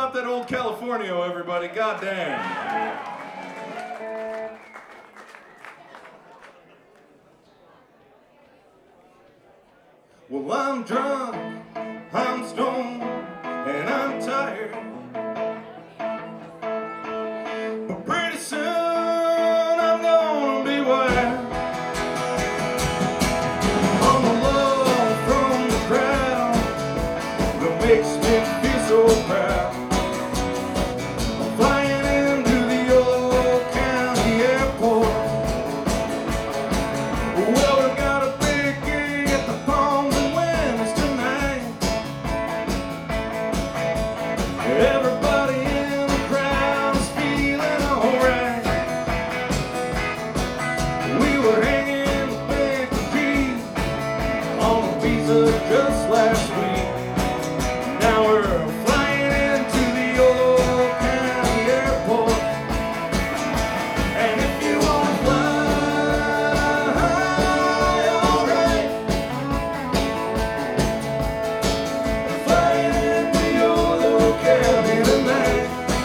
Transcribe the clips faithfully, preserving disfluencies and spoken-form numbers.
out that old California, everybody. God damn. Well, I'm drunk, I'm stoned, and I'm tired. But pretty soon I'm gonna be wild. On the love from the crowd that makes me feel so proud. I'm flying into the old county airport. Well, we've got a big gig at the Palms and Winds tonight. Everybody in the crowd is feeling alright. We were hanging with Becky G on a visa just last week. Now we're flying into the old county airport. And if you want to fly, alright, flying into the old county tonight.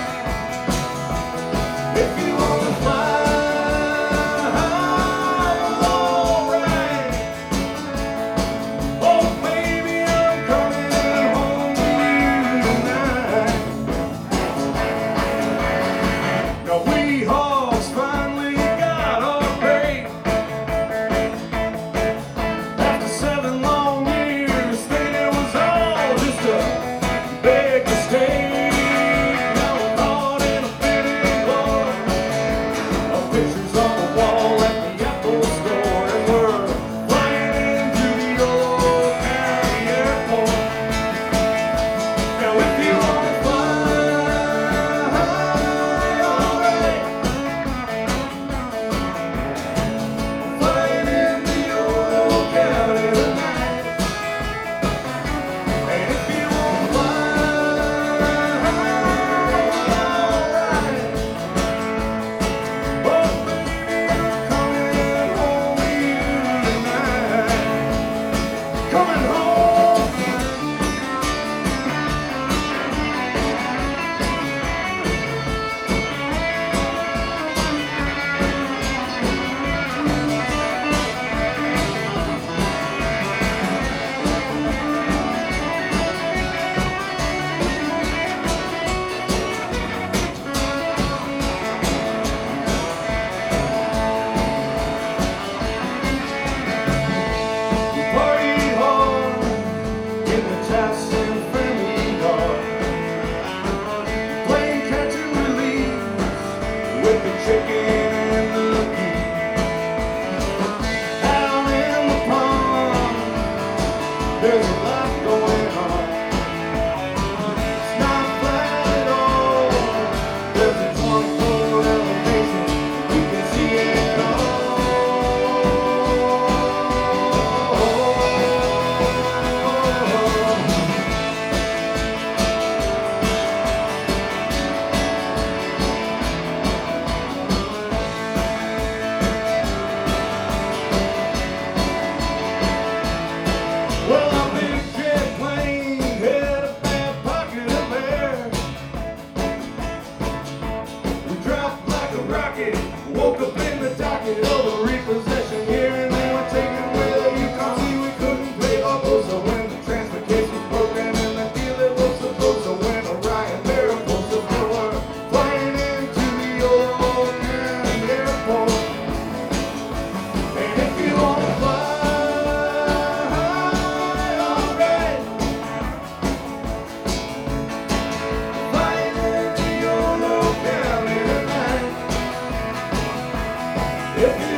If you want to fly, alright. Oh, baby, I'm coming home to you tonight. Now we hogs finally got our break. After seven long years, thinking it was all just a big mistake. Now we're caught in a fitting glory of pictures on the wall at the Apple store, and we're flying into the old county airport. Now if you want to fly, alright, flying in the old county tonight. And if you want to fly, alright, oh baby, I'm coming home to you tonight. Coming home. We party hard in the Jackson Family Yard, playing catch and release with the chicken and the geese. Out in the pond, there's a lot going on. It's not flat at all. There's a twenty-four elevation. You can see it all. Well, a big jet plane hit a bad pocket of air. We dropped like a rocket, woke up in the docket of a repossession here, and they were taking where you can't see we couldn't play Barbosa when the transfer case was broken and the deal it was supposed to win a riot there opposed to we were flying into the old county airport. And if you want to fly, alright, flying into the old county tonight. If you